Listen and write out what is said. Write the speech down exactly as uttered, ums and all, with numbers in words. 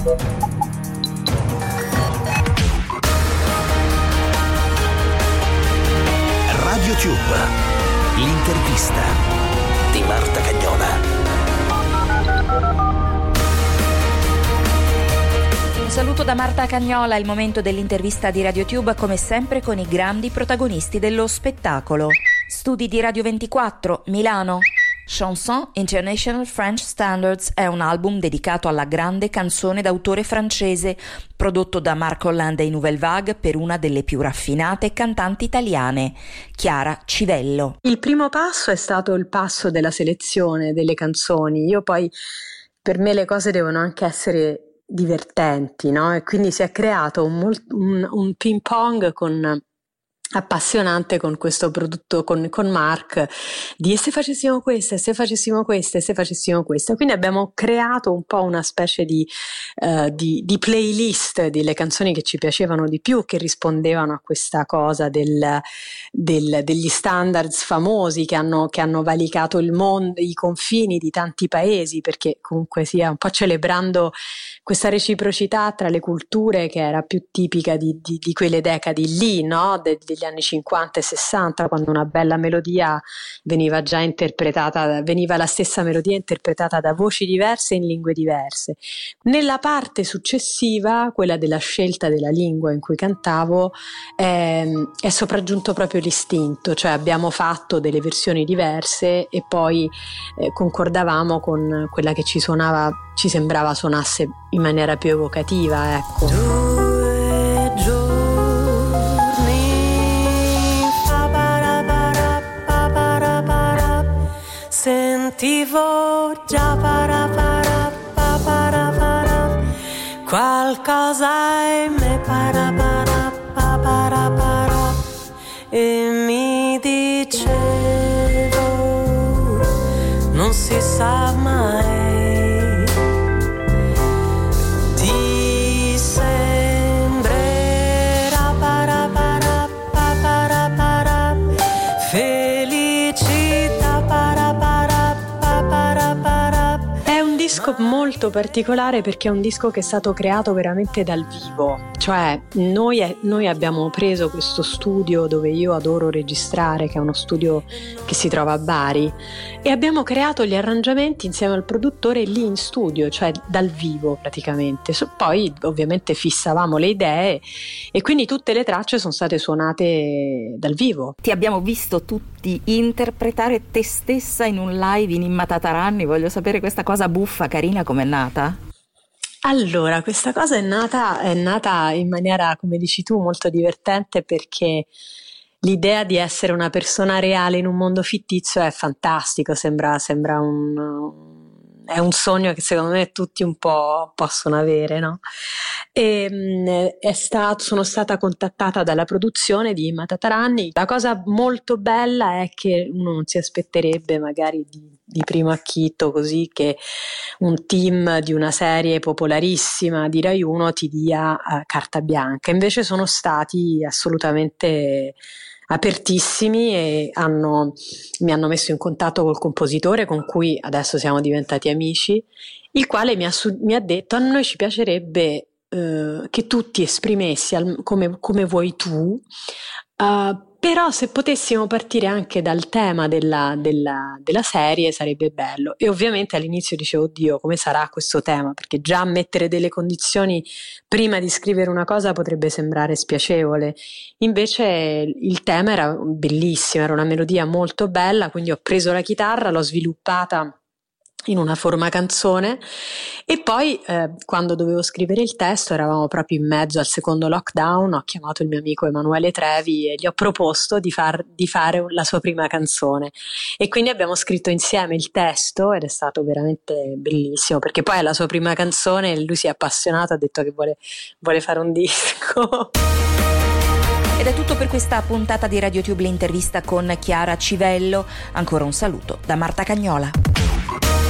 RadioTube, l'intervista di Marta Cagnola. Un saluto da Marta Cagnola, il momento dell'intervista di RadioTube, come sempre con i grandi protagonisti dello spettacolo. Studi di Radio ventiquattro, Milano. Chanson International French Standards è un album dedicato alla grande canzone d'autore francese, prodotto da Marc Hollande e Nouvelle Vague per una delle più raffinate cantanti italiane, Chiara Civello. Il primo passo è stato il passo della selezione delle canzoni. Io poi, per me le cose devono anche essere divertenti, no? E quindi si è creato un, un, un ping pong con appassionante con questo prodotto, con, con Mark, di e se facessimo queste, se facessimo queste, se facessimo queste. Quindi abbiamo creato un po' una specie di, uh, di, di playlist delle canzoni che ci piacevano di più, che rispondevano a questa cosa del, del, degli standards famosi che hanno, che hanno valicato il mondo, i confini di tanti paesi, perché comunque sia un po' celebrando questa reciprocità tra le culture che era più tipica di, di, di quelle decadi lì, no? De, degli anni cinquanta e sessanta, quando una bella melodia veniva già interpretata, veniva la stessa melodia interpretata da voci diverse in lingue diverse. Nella parte successiva, quella della scelta della lingua in cui cantavo, è, è sopraggiunto proprio l'istinto, cioè abbiamo fatto delle versioni diverse e poi eh, concordavamo con quella che ci suonava, ci sembrava suonasse in maniera più evocativa, ecco. Due giorni fa, para para pa para para, sentivo già para para pa para para, qualcosa in me para para pa para para, e mi dicevo non si sa mai. Disco molto particolare perché è un disco che è stato creato veramente dal vivo, cioè noi, noi abbiamo preso questo studio dove io adoro registrare, che è uno studio che si trova a Bari, e abbiamo creato gli arrangiamenti insieme al produttore lì in studio, cioè dal vivo praticamente. Poi ovviamente fissavamo le idee e quindi tutte le tracce sono state suonate dal vivo. Ti abbiamo visto tutti interpretare te stessa in un live in Immatataranni, voglio sapere questa cosa buffa, carina, com'è nata? Allora, questa cosa è nata, è nata in maniera, come dici tu, molto divertente, perché l'idea di essere una persona reale in un mondo fittizio è fantastico, sembra, sembra un... è un sogno che secondo me tutti un po' possono avere, no? E è stato, sono stata contattata dalla produzione di Immatataranni. La cosa molto bella è che uno non si aspetterebbe magari di, di primo acchito così che un team di una serie popolarissima di Rai uno ti dia uh, carta bianca. Invece sono stati assolutamente apertissimi e hanno, mi hanno messo in contatto col compositore, con cui adesso siamo diventati amici, il quale mi ha, mi ha detto: a noi ci piacerebbe uh, che tu ti esprimessi al, come, come vuoi tu, uh, però se potessimo partire anche dal tema della, della, della serie sarebbe bello. E ovviamente all'inizio dicevo: oddio, come sarà questo tema? Perché già mettere delle condizioni prima di scrivere una cosa potrebbe sembrare spiacevole. Invece il tema era bellissimo, era una melodia molto bella, quindi ho preso la chitarra, l'ho sviluppata in una forma canzone e poi eh, quando dovevo scrivere il testo, eravamo proprio in mezzo al secondo lockdown, ho chiamato il mio amico Emanuele Trevi e gli ho proposto di, far, di fare la sua prima canzone, e quindi abbiamo scritto insieme il testo ed è stato veramente bellissimo, perché poi è la sua prima canzone e lui si è appassionato, ha detto che vuole, vuole fare un disco. Ed è tutto per questa puntata di RadioTube, l'intervista con Chiara Civello. Ancora un saluto da Marta Cagnola.